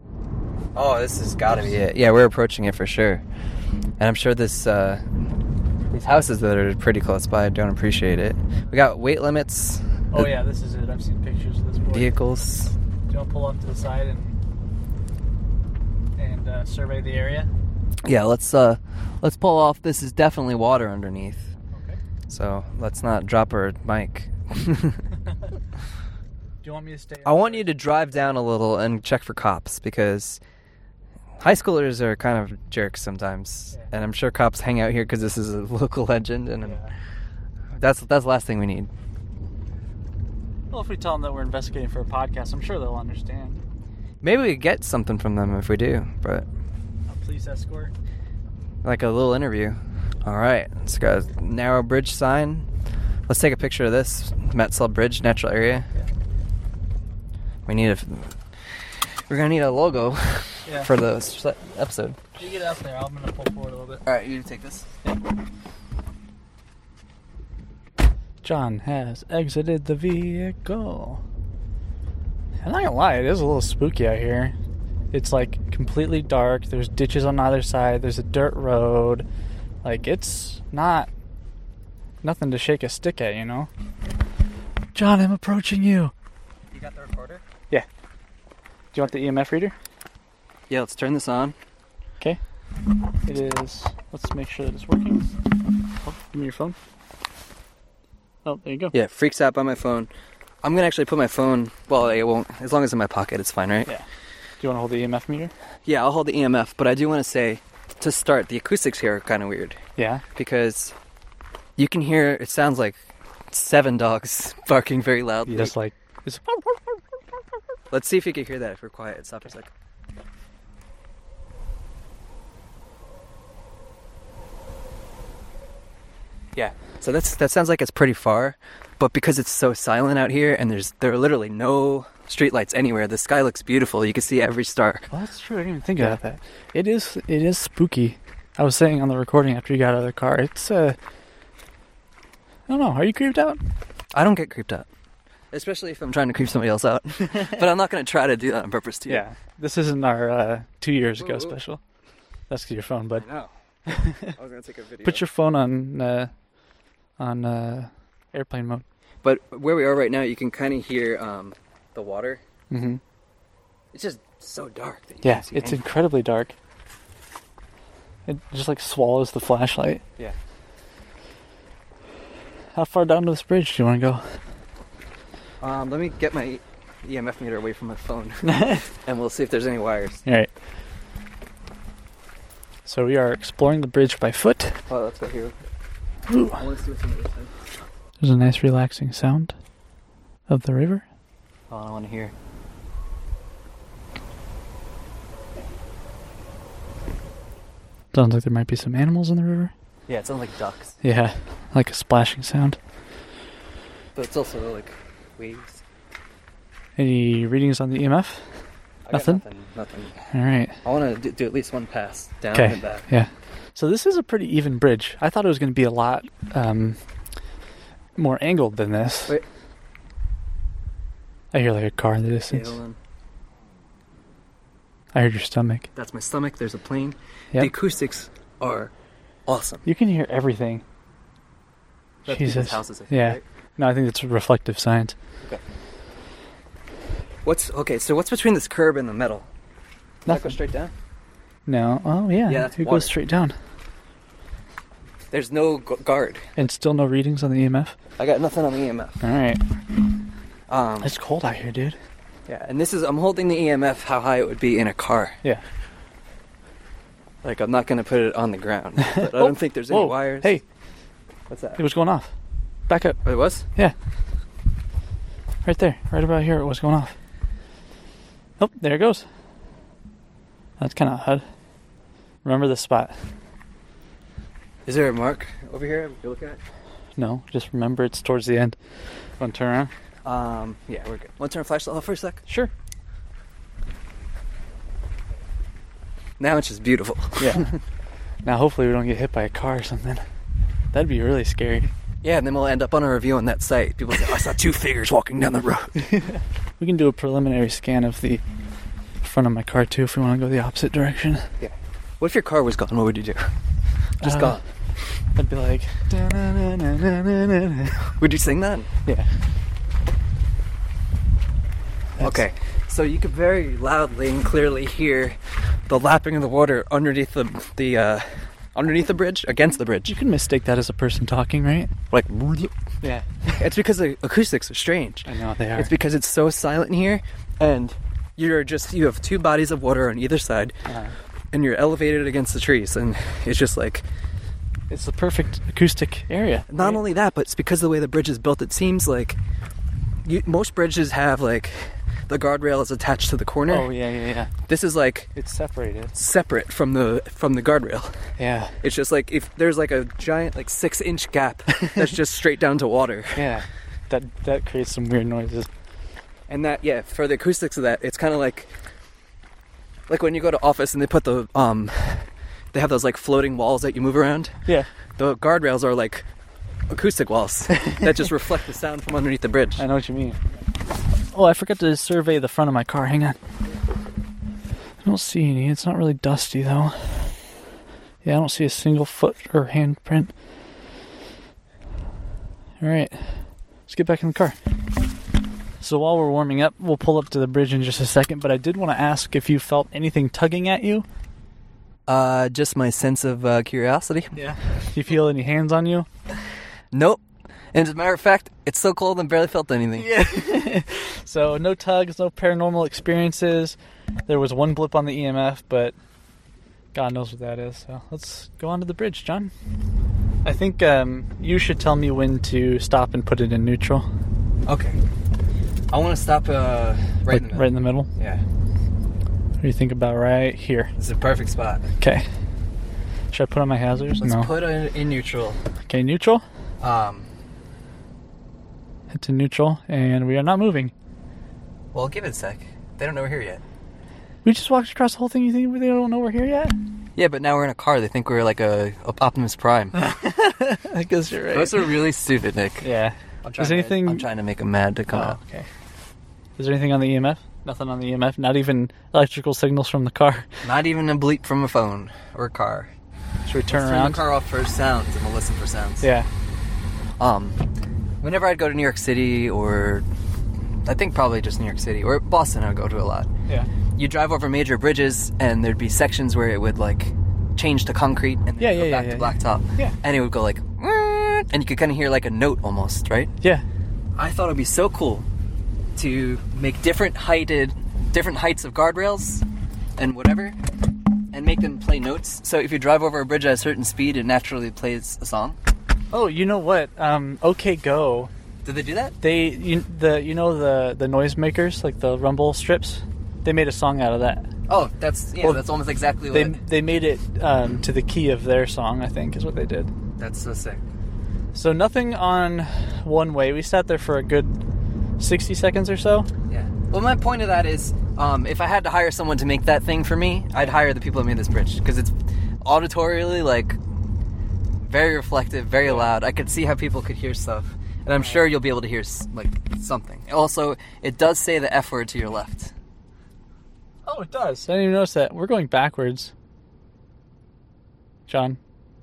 Oh, this has got to be it. Yeah, we're approaching it for sure. And I'm sure this uh, these houses that are pretty close by don't appreciate it. We got weight limits. Oh yeah, this is it. I've seen pictures of this boy. Vehicles. Do you want to pull off to the side and and uh, survey the area? Yeah, let's uh, let's pull off. This is definitely water underneath. Okay. So let's not drop our mic. Do you want me to stay? I want you to drive down a little and check for cops because high schoolers are kind of jerks sometimes, Yeah. and I'm sure cops hang out here because this is a local legend, and Yeah. that's that's the last thing we need. Well, if we tell them that we're investigating for a podcast, I'm sure they'll understand. Maybe we get something from them if we do, but A police escort. like a little interview. All right, it's got a narrow bridge sign. Let's take a picture of this Metzel Bridge, natural area. Yeah. We need a. We're gonna need a logo Yeah. for the s- episode. You get out there. I'm gonna pull forward a little bit. All right, you take this. John has exited the vehicle. I'm not gonna lie, it is a little spooky out here. It's like completely dark. There's ditches on either side. There's a dirt road. Like it's not nothing to shake a stick at, you know. John, I'm approaching you. You got the recorder? Yeah. Do you want the E M F reader? Yeah, let's turn this on. Okay. It is. Let's make sure that it's working. Oh, give me your phone. Oh, there you go. Yeah, it freaks out by my phone. I'm gonna actually put my phone. Well, it won't. As long as it's in my pocket, it's fine, right? Yeah. Do you want to hold the E M F meter? Yeah, I'll hold the E M F. But I do want to say, to start, the acoustics here are kind of weird Yeah. because you can hear. It sounds like seven dogs barking very loudly. Just like, it's, Let's see if you can hear that if we're quiet. Stop for a sec. Yeah. So that's that sounds like it's pretty far, but because it's so silent out here and there's there are literally no streetlights anywhere, the sky looks beautiful. You can see every star. well, that's true. I didn't even think about that. It is, it is spooky. I was saying on the recording after you got out of the car, it's, uh, I don't know. Are you creeped out? I don't get creeped out, especially if I'm trying to creep somebody else out. But I'm not going to try to do that on purpose to you. Yeah. This isn't our uh, two years ago Ooh, ooh. special. That's your phone, bud. I know. I was going to take a video. Put your phone on uh, on uh, airplane mode. But where we are right now, you can kind of hear um, the water. Mm-hmm. It's just so dark. That you Yeah, can't see it's anything. incredibly dark. It just like swallows the flashlight. Yeah. How far down to this bridge do you want to go? Um, let me get my E M F meter away from my phone, and we'll see if there's any wires. All right. So we are exploring the bridge by foot. Oh, let's go here. Ooh. I want to see what's on the other side. There's a nice relaxing sound of the river. Oh, I want to hear. Sounds like there might be some animals in the river. Yeah, it sounds like ducks, Yeah, like a splashing sound. but it's also like waves. Any readings on the E M F? I got Nothing? Nothing. Nothing. All right. I want to do, do at least one pass down Okay. and back. Yeah. So this is a pretty even bridge. I thought it was going to be a lot um, more angled than this. Wait. I hear like a car in the Okay, distance. hold on. I heard your stomach. That's my stomach. There's a plane. Yep. The acoustics are awesome. You can hear everything. That's Jesus. people's houses, I think, Yeah. right? No, I think it's reflective science. What's okay? So what's between this curb and the metal? Does that go Nothing. straight down? No. Oh, yeah. Yeah, that's it water. goes straight down. There's no gu- guard. And still no readings on the E M F? I got nothing on the E M F. All right. Um, It's cold out here, dude. yeah, and this is I'm holding the E M F how high it would be in a car. Yeah. Like I'm not gonna put it on the ground. But I don't think there's any Whoa. wires. Hey, What's that? it was going off. Back up. Oh, it was? Yeah. Right there. Right about here it was going off. Oh, there it goes. That's kind of odd. Remember this spot. Is there a mark over here we can look at? No, just remember it's towards the end. Want to turn around? Um, yeah, we're good. Want to turn a flashlight off for a sec? Sure. Now it's just beautiful. Yeah. Now hopefully we don't get hit by a car or something. That'd be really scary. Yeah, and then we'll end up on a review on that site. People say, oh, I saw two figures walking down the road. We can do a preliminary scan of the front of my car too if we want to go the opposite direction. Yeah. What if your car was gone? What would you do? Just Uh, gone. I'd be like, "Da-na-na-na-na-na-na." Would you sing that? Yeah. That's- Okay. So you could very loudly and clearly hear the lapping of the water underneath the the uh, underneath the bridge, against the bridge. You can mistake that as a person talking, right? Like, Yeah. it's because the acoustics are strange. I know they are. It's because it's so silent here, and you're just you have two bodies of water on either side, Uh, and you're elevated against the trees, and it's just like it's the perfect acoustic area. not right? only that, but it's because of the way the bridge is built. It seems like you, most bridges have like the guardrail is attached to the corner. Oh yeah, yeah, yeah. This is like It's separated. separate from the from the guardrail. Yeah. It's just like if there's like a giant like six inch gap that's just straight down to water. Yeah. That that creates some weird noises. And that, yeah, for the acoustics of that, it's kind of like, like when you go to office and they put the, um, they have those like floating walls that you move around. Yeah. The guardrails are like acoustic walls that just reflect the sound from underneath the bridge. I know what you mean. Oh, I forgot to survey the front of my car. Hang on. I don't see any. It's not really dusty though. Yeah, I don't see a single foot or handprint. All right. Let's get back in the car. So while we're warming up, we'll pull up to the bridge in just a second, but I did want to ask if you felt anything tugging at you. Uh, just my sense of uh, curiosity. Yeah. Do you feel any hands on you? Nope. And as a matter of fact, it's so cold I barely felt anything. Yeah. So no tugs, no paranormal experiences. There was one blip on the E M F, but God knows what that is. So let's go on to the bridge, John. I think um, you should tell me when to stop and put it in neutral. Okay. I want to stop uh, right Like, in the middle. Right in the middle? Yeah. What do you think about right here? This is a perfect spot. Okay. Should I put on my hazards? Let's no. put it in neutral. Okay, neutral. Um, Head to neutral, and we are not moving. well, give it a sec. They don't know we're here yet. We just walked across the whole thing. You think they don't know we're here yet? Yeah, but now we're in a car. They think we're like a, a Optimus Prime. I guess you're right. Those are really stupid, Nick. Yeah. I'm trying Is there anything? To, I'm trying to make them mad to come Oh, out. okay. Is there anything on the E M F? Nothing on the E M F. Not even electrical signals from the car. Not even a bleep from a phone or a car. Should we turn Let's around? Turn the car off for sounds, and we'll listen for sounds. Yeah. Um, whenever I'd go to New York City, or I think probably just New York City, or Boston, I'd go to a lot. Yeah. You drive over major bridges, and there'd be sections where it would like change to concrete, and then Yeah, go yeah, back yeah, to yeah, blacktop. Yeah. And it would go like, "Wheet," and you could kind of hear like a note almost, right? Yeah. I thought it'd be so cool to make different heighted, different heights of guardrails and whatever, and make them play notes. So if you drive over a bridge at a certain speed, it naturally plays a song. Oh, you know what? Um, OK Go. Did they do that? They you, the you know the the noisemakers, like the rumble strips. They made a song out of that. Oh, that's yeah, Well, that's almost exactly They what. they made it um, to the key of their song. I think is what they did. That's so sick. So nothing on one way. We sat there for a good sixty seconds or so. Yeah. Well, my point of that is, um, if I had to hire someone to make that thing for me, I'd hire the people that made this bridge because it's auditorially like very reflective, very loud. I could see how people could hear stuff, and I'm sure you'll be able to hear like something. Also, it does say the F word to your left. Oh, it does. I didn't even notice that. We're going backwards. John.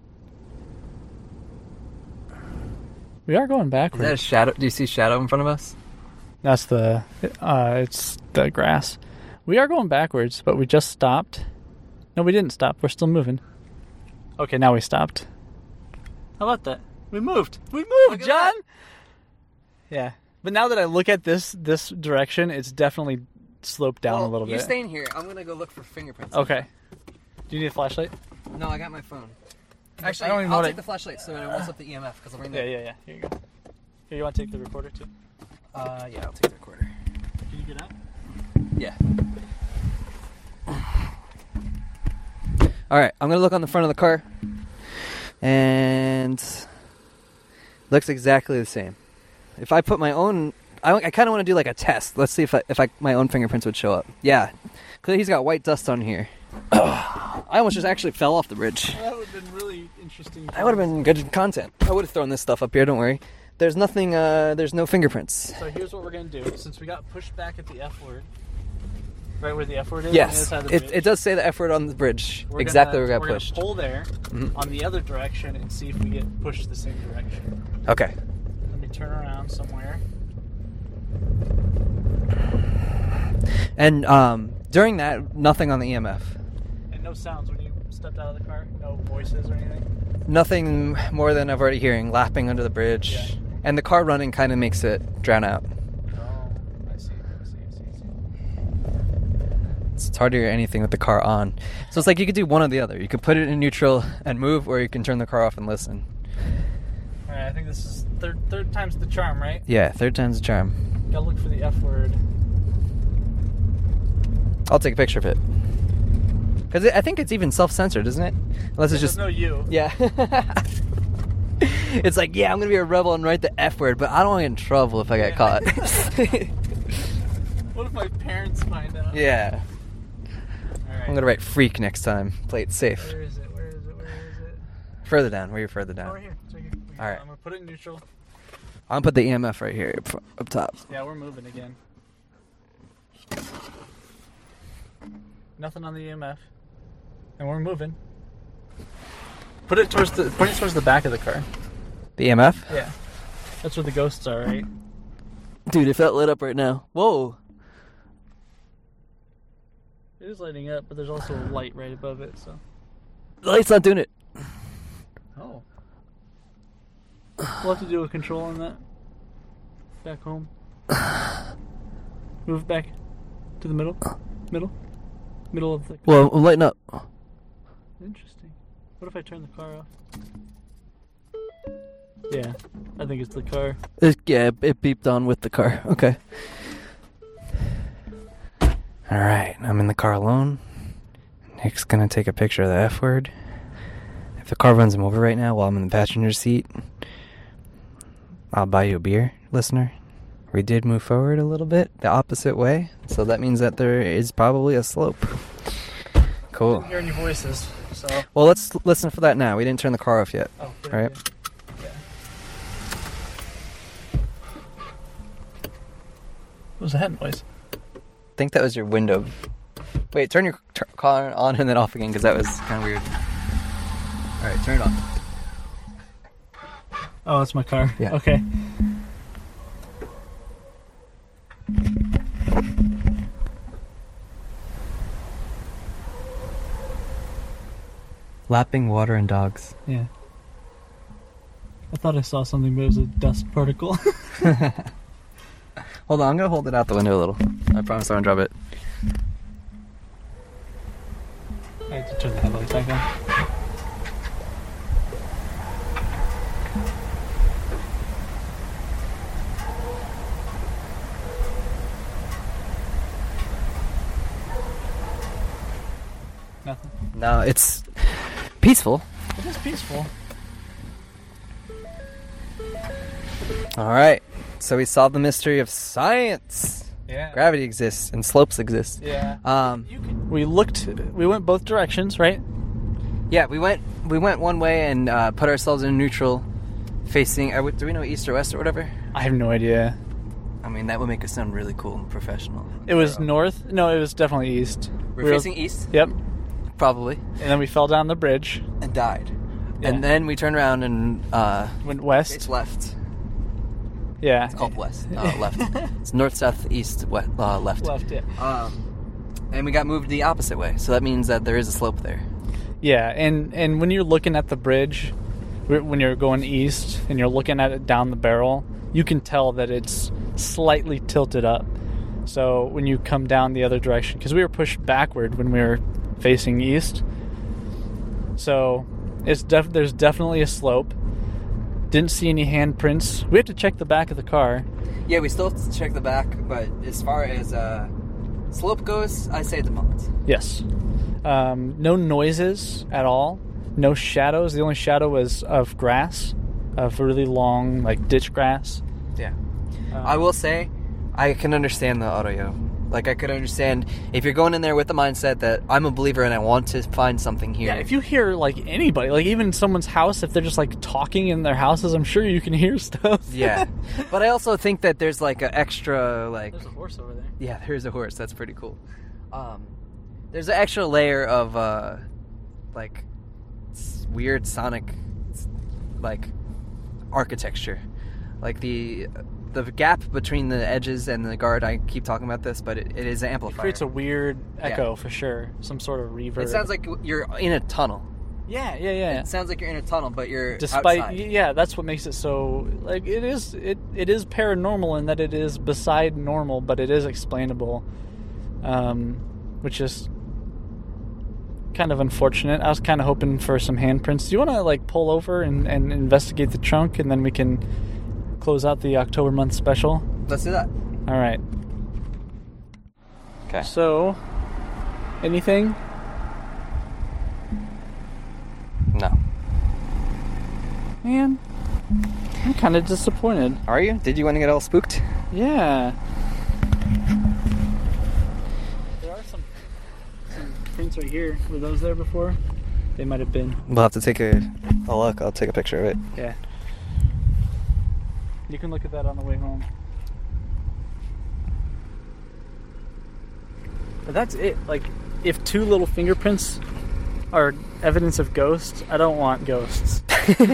We are going Is that a backwards. shadow? Do you see shadow in front of us? That's the, uh, it's the grass. We are going backwards, but we just stopped. No, we didn't stop. We're still moving. Okay, now we stopped. How about that? We moved. We moved, Look at John! that. Yeah. But now that I look at this this direction, it's definitely sloped down Well, a little you're bit. staying here. I'm gonna go look for fingerprints. Okay. Do you need a flashlight? No, I got my phone. Actually, I don't even I'll know what take I- the flashlight so it won't up the E M F because I'll bring Yeah, the. yeah, yeah. Here you go. Here, you want to take the recorder too? Uh, yeah, I'll take the recorder. Can you get out? Yeah. All right, I'm gonna look on the front of the car, and looks exactly the same. If I put my own, I, I kind of want to do like a test. Let's see if I, if I my own fingerprints would show up. Yeah, because he's got white dust on here. I almost just actually fell off the bridge. That would have been really interesting. That would have been good content. I would have thrown this stuff up here. Don't worry. There's nothing. Uh, there's no fingerprints. So here's what we're going to do. Since we got pushed back at the F word, right where the F word is, Yes, on the other side of the it, bridge, it does say the F word on the bridge. we're Exactly gonna, where we got we're pushed. Gonna pull there Mhm. on the other direction and see if we get pushed the same direction. Okay. Let me turn around somewhere. And um, during that, nothing on the E M F. And no sounds when you stepped out of the car? No voices or anything? Nothing more than I've already hearing lapping under the bridge, Yeah. and the car running kind of makes it drown out. Oh, I see, I see, I see, I see. It's, it's hard to hear anything with the car on. So it's like you could do one or the other. You could put it in neutral and move, or you can turn the car off and listen. Alright, I think this is third third time's the charm, right? Yeah, third time's the charm. Gotta look for the F word. I'll take a picture of it. Because I think it's even self-censored, isn't it? Unless it's There's just... no you. Yeah. It's like, yeah, I'm going to be a rebel and write the F word, but I don't want to get in trouble if I get Yeah. caught. What if my parents find out? Yeah. Alright. I'm going to write freak next time. Play it safe. Where is it? Where is it? Where is it? Further down. Where you're further Oh, down. right here. It's right here. Okay, Alright. I'm gonna put it in neutral. I'm going to put the E M F right here up, fr- up top. Yeah, we're moving again. Nothing on the E M F. And we're moving. Put it towards the point it towards the back of the car. The E M F? Yeah. That's where the ghosts are, right? Dude, if that lit up right now. Whoa. It is lighting up, but there's also a light right above it, so. The light's not doing it. Oh. We'll have to do a control on that. Back home. Move back to the middle. Middle. Middle of the. Well, lighten up. Interesting. What if I turn the car off? Yeah, I think it's the car. It, yeah, it beeped on with the car. Okay. All right, I'm in the car alone. Nick's gonna take a picture of the F word. If the car runs him over right now while I'm in the passenger seat, I'll buy you a beer, listener. We did move forward a little bit the opposite way, so that means that there is probably a slope. Cool. I didn't hear any voices, so... Well, let's listen for that now. We didn't turn the car off yet. Oh, all right. Yeah. What was that noise? I think that was your window. Wait, turn your t- car on and then off again, because that was kind of weird. All right, turn it on. Oh, that's my car. Yeah. Okay. Lapping water and dogs. Yeah. I thought I saw something, but it was a dust particle. Hold on, I'm going to hold it out the window a little. I promise I won't drop it. I have to turn the headlights back on. Nothing. No, it's peaceful. It is peaceful. All right, so we solved the mystery of science. Yeah. Gravity exists and slopes exist. Yeah. Um, You can, we looked. We went both directions, right? yeah, we went we went one way and uh, put ourselves in neutral, facing. Uh, do we know east or west or whatever? I have no idea. I mean, that would make us sound really cool and professional. It was We're, north. No, it was definitely east. We're We were- facing east, Yep. probably, And then we fell down the bridge. and died. Yeah. And then we turned around and uh, Went west. it's left. Yeah. It's called west, uh, left. It's north, south, east, west, uh, left. Left. Yeah. Um, and we got moved the opposite way, so that means that there is a slope there. Yeah, and and when you're looking at the bridge, when you're going east and you're looking at it down the barrel, you can tell that it's slightly tilted up. So when you come down the other direction, because we were pushed backward when we were facing east, so it's def- there's definitely a slope. Didn't see any handprints. We have to check the back of the car. Yeah, we still have to check the back, but as far as uh, slope goes, I say default. Yes. Um, no noises at all. No shadows. The only shadow was of grass, of really long, like ditch grass. Yeah. Um, I will say, I can understand the audio. Like, I could understand if you're going in there with the mindset that I'm a believer and I want to find something here. Yeah, if you hear like anybody, like even someone's house, if they're just like talking in their houses, I'm sure you can hear stuff. Yeah. But I also think that there's like an extra, like... There's a horse over there. Yeah, there's a horse. That's pretty cool. Um, there's an extra layer of, uh, like, s- weird sonic, s- like, architecture. Like, the the gap between the edges and the guard, I keep talking about this, but it, it is an It amplifier. creates a weird echo Yeah. for sure. Some sort of reverb. It sounds like you're in a tunnel. yeah, yeah, yeah. It sounds like you're in a tunnel, but you're Despite outside. yeah, that's what makes it so like it is it it is paranormal in that it is beside normal, but it is explainable, um, which is kind of unfortunate. I was kind of hoping for some handprints. Do you want to like pull over and, and investigate the trunk, and then we can close out the October month special? Let's do that. All right. Okay. So, anything? No. Man, I'm kind of disappointed. Are you? Did you want to get all spooked? Yeah. There are some, some prints right here. Were those there before? They might have been. We'll have to take a, a look. I'll take a picture of it. Yeah. You can look at that on the way home. But that's it. Like, if two little fingerprints are evidence of ghosts, I don't want ghosts.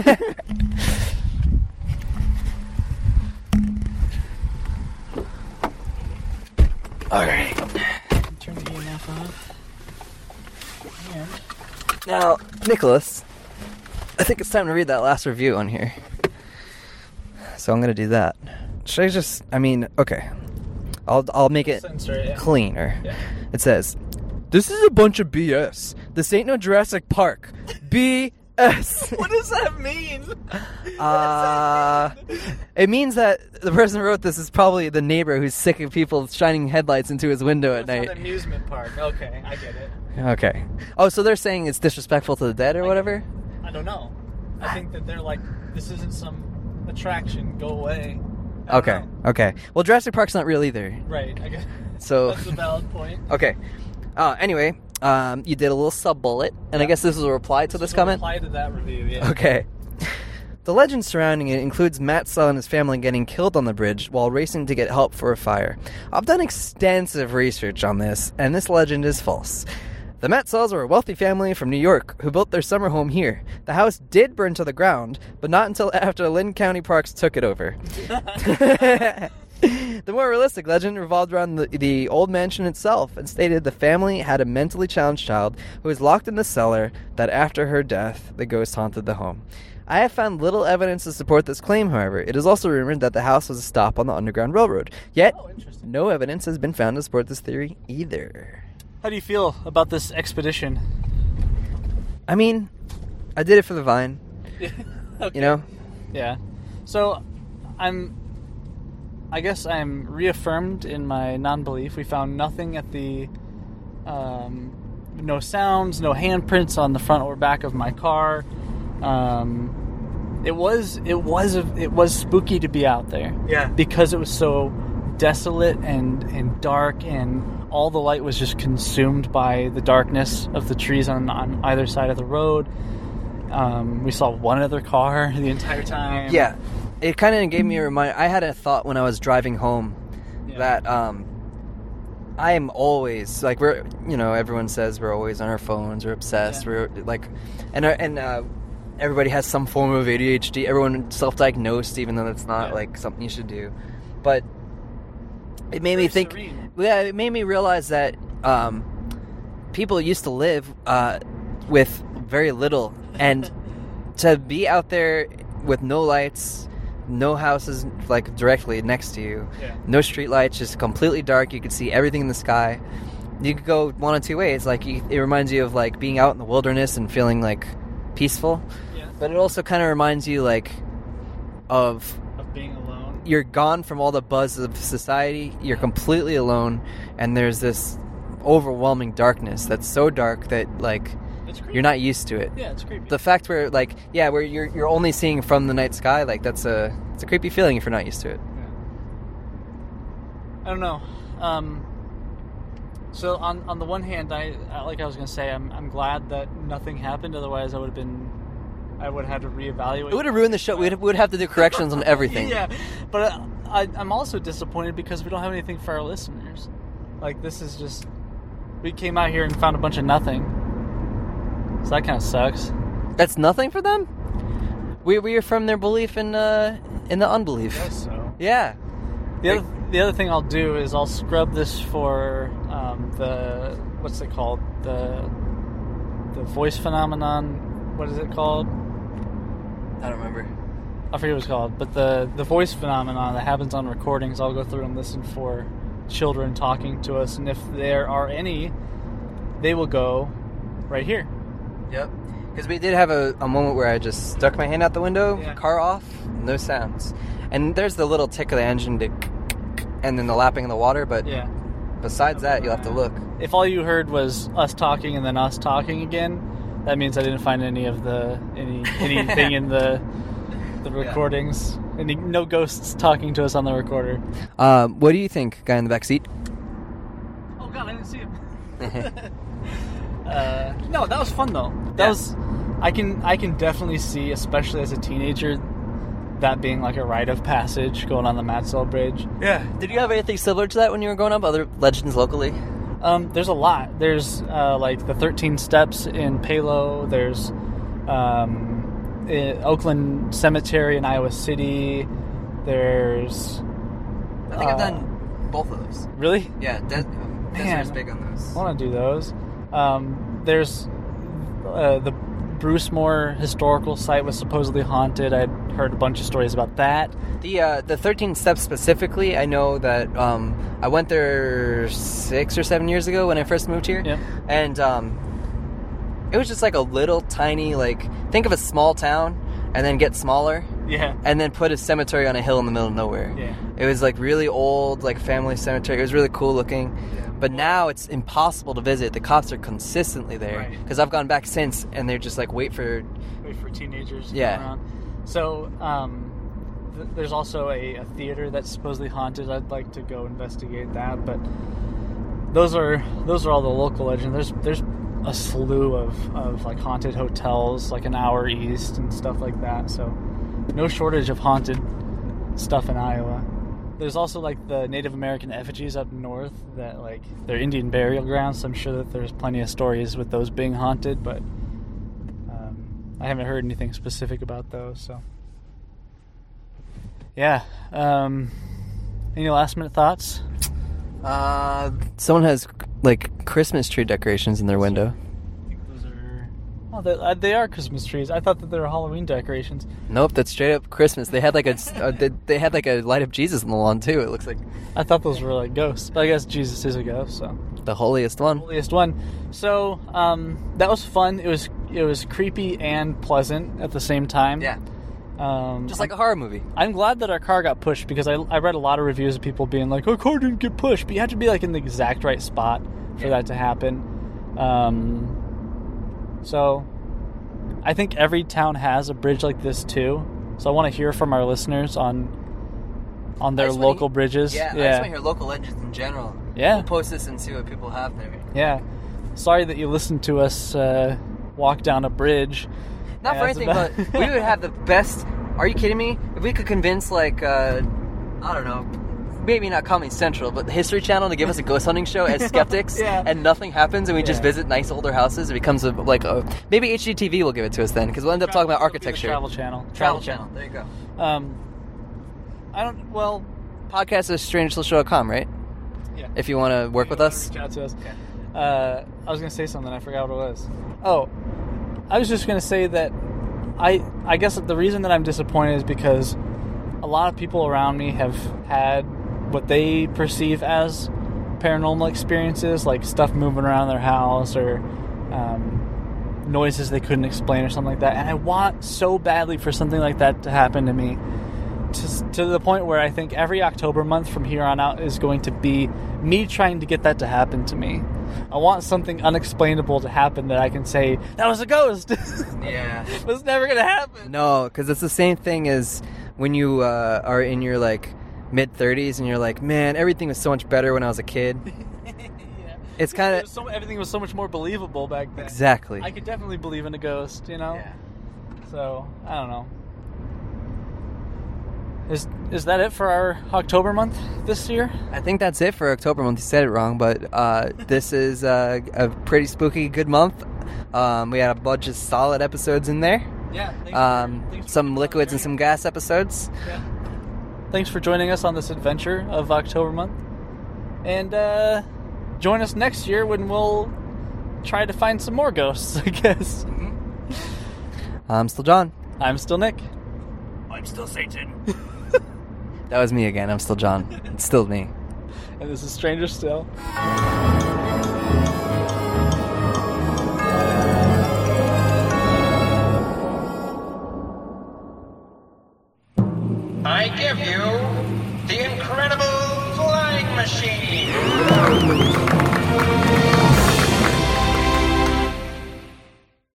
Alright. Turn the E M F off. And Now, Nicholas, I think it's time to read that last review on here. So I'm going to do that. Should I just, I mean, okay. I'll I'll make it sentence right, yeah. cleaner. Yeah. It says, "This is a bunch of B S. This ain't no Jurassic Park. B S. What does that mean? Uh, it means that the person who wrote this is probably the neighbor who's sick of people shining headlights into his window at It's night. an amusement park. Okay, I get it. Okay. Oh, so they're saying it's disrespectful to the dead or whatever? I don't know. I think that they're like, this isn't some attraction. Go away. I don't Okay. know. Okay. Well, Jurassic Park's not real either. Right. I guess So. that's a valid point. Okay. Uh, anyway, um, you did a little sub bullet, and I Yeah. guess this is a reply to this So comment. reply to that review. Yeah. Okay. The legend surrounding it includes Matt Sull and his family getting killed on the bridge while racing to get help for a fire. I've done extensive research on this, and this legend is false. The Matt Sulls are a wealthy family from New York who built their summer home here. The house did burn to the ground, but not until after Lynn County Parks took it over. The more realistic legend revolved around the, the old mansion itself and stated the family had a mentally challenged child who was locked in the cellar, that after her death, the ghost haunted the home. I have found little evidence to support this claim, however. It is also rumored that the house was a stop on the Underground Railroad. Yet, Oh, interesting. no evidence has been found to support this theory either. How do you feel about this expedition? I mean, I did it for the Vine, Okay. you know? Yeah. So, I'm. I guess I'm reaffirmed in my non-belief. We found nothing at the. Um, no sounds, no handprints on the front or back of my car. Um, it was it was a, it was spooky to be out there. Yeah. Because it was so desolate and and dark, and all the light was just consumed by the darkness of the trees on on either side of the road. Um, we saw one other car the entire time. Yeah. It kind of gave me a reminder. I had a thought when I was driving home Yeah. that um, I am always, like, we're, you know, everyone says we're always on our phones, we're obsessed, Yeah. we're, like, and, uh, and uh, everybody has some form of A D H D. Everyone self-diagnosed, even though that's not, Yeah. like, something you should do. But it made Very me think, serene. yeah, it made me realize that um, people used to live uh, with very little, and to be out there with no lights, no houses like directly next to you, Yeah. no street lights, just completely dark. You could see everything in the sky. You could go one of two ways. Like you, it reminds you of like being out in the wilderness and feeling like peaceful, Yeah. but it also kind of reminds you like of Of being alone. you're gone from all the buzz of society. You're completely alone, and there's this overwhelming darkness that's so dark that like It's creepy. you're not used to it. Yeah, it's creepy. The fact where like yeah, where you're you're only seeing from the night sky, like that's a it's a creepy feeling if you're not used to it. Yeah. I don't know. Um, so on on the one hand, I I- like I was gonna say, I'm I'm glad that nothing happened. Otherwise, I would have been, I would have had to reevaluate. It would have ruined the show. We would have to do corrections on everything. Yeah, but I, I, I'm also disappointed because we don't have anything for our listeners. Like this is just, we came out here and found a bunch of nothing. So that kind of sucks. That's nothing for them. We we are from their belief in uh in the unbelief. so. Yeah. The other, the other thing I'll do is I'll scrub this for um, the what's it called the the voice phenomenon. What is it called? I don't remember. I forget what it's called, but the the voice phenomenon that happens on recordings. I'll go through and listen for children talking to us, and if there are any, they will go right here. Yep. Because we did have a, a moment where I just stuck my hand out the window, Yeah. car off, no sounds. And there's the little tick of the engine, to and then the lapping of the water, but Yeah. besides that, you'll have to look. If all you heard was us talking and then us talking again, that means I didn't find any of the any anything in the the recordings. Any no ghosts talking to us on the recorder. Um, what do you think, guy in the back seat? Oh god, I didn't see him. uh, no, that was fun though. That Yeah. was I can I can definitely see, especially as a teenager, that being like a rite of passage going on the Matsull Bridge. Yeah. Did you have anything similar to that when you were growing up? Other legends locally? Um, there's a lot. There's uh, like the thirteen Steps in Palo. There's um, in Oakland Cemetery in Iowa City. There's I think I've Uh, done both of those. really. Yeah, Des- Desert's big on those. I want to do those. Um, there's uh, the Bruce Moore historical site was supposedly haunted. I'd heard a bunch of stories about that. The uh, the thirteen Steps specifically, I know that um, I went there six or seven years ago when I first moved here, Yep. and um, It was just like a little tiny, like, think of a small town and then get smaller. Yeah. And then put a cemetery on a hill in the middle of nowhere. Yeah. It was like really old, like family cemetery. It was really cool looking. Yeah. But now it's impossible to visit. The cops are consistently there. Right. Because I've gone back since, and they're just like, wait for... Wait for teenagers to Yeah. come around. So, um, th- there's also a, a theater that's supposedly haunted. I'd like to go investigate that, but those are those are all the local legends. There's there's a slew of, of like haunted hotels, like an hour east and stuff like that. So, no shortage of haunted stuff in Iowa. There's also like the Native American effigies up north that like they're Indian burial grounds. So I'm sure that there's plenty of stories with those being haunted, but um, I haven't heard anything specific about those. So yeah. Um, any last minute thoughts? Uh, someone has, like, Christmas tree decorations in their window. I think those are. Oh, they, uh, they are Christmas trees. I thought that they were Halloween decorations. Nope, that's straight up Christmas. They had like a, uh, they, they had like a light up Jesus on the lawn too. It looks like I thought those were like ghosts, but I guess Jesus is a ghost, so. the holiest one. Holiest one. So um, that was fun. It was it was creepy and pleasant at the same time. Yeah, Um, just like a horror movie. I'm glad that our car got pushed because I, I read a lot of reviews of people being like, our car didn't get pushed, but you have to be like in the exact right spot for Yeah. that to happen. Um, so I think every town has a bridge like this too. So I want to hear from our listeners on on their I just wanna local he- bridges. Yeah, I just want to hear local legends in general. Yeah. We'll post this and see what people have there. Yeah. Sorry that you listened to us uh, walk down a bridge. Not for As anything, about- but we would have the best. Are you kidding me? If we could convince, like, uh, I don't know, maybe not Comedy Central, but the History Channel to give us a ghost hunting show as skeptics, Yeah. and nothing happens, and we just Yeah. visit nice older houses, it becomes a, like a maybe H G T V will give it to us then, because we'll end up talking about It'll be the architecture. Travel Channel. Travel Channel. There you go. Um, I don't. Well, Podcast is strange social dot com, right? yeah. If you want to work with us. Reach out to us. Uh, I was gonna say something. I forgot what it was. Oh, I was just gonna say that I I guess the reason that I'm disappointed is because a lot of people around me have had what they perceive as paranormal experiences, like stuff moving around their house or um, noises they couldn't explain or something like that. And I want so badly for something like that to happen to me. To, to the point where I think every October month from here on out is going to be me trying to get that to happen to me. I want something unexplainable to happen that I can say, that was a ghost! Yeah. It was never going to happen! No, because it's the same thing as when you uh, are in your, like, mid-thirties and you're like, man, everything was so much better when I was a kid. Yeah. It's kind It of... was so, everything was so much more believable back then. Exactly. I could definitely believe in a ghost, you know? Yeah. So, I don't know. Is is that it for our October month this year? I think that's it for October month. You said it wrong, but uh, this is uh, a pretty spooky, good month. Um, we had a bunch of solid episodes in there. Yeah. Thanks Um, for, thanks for some being on liquids the and some journey. gas episodes. Yeah. Thanks for joining us on this adventure of October month. And uh, join us next year when we'll try to find some more ghosts, I guess. I'm still John. I'm still Nick. I'm still Satan. That was me again. I'm still John. It's still me. And this is Stranger Still. I give you the incredible flying machine.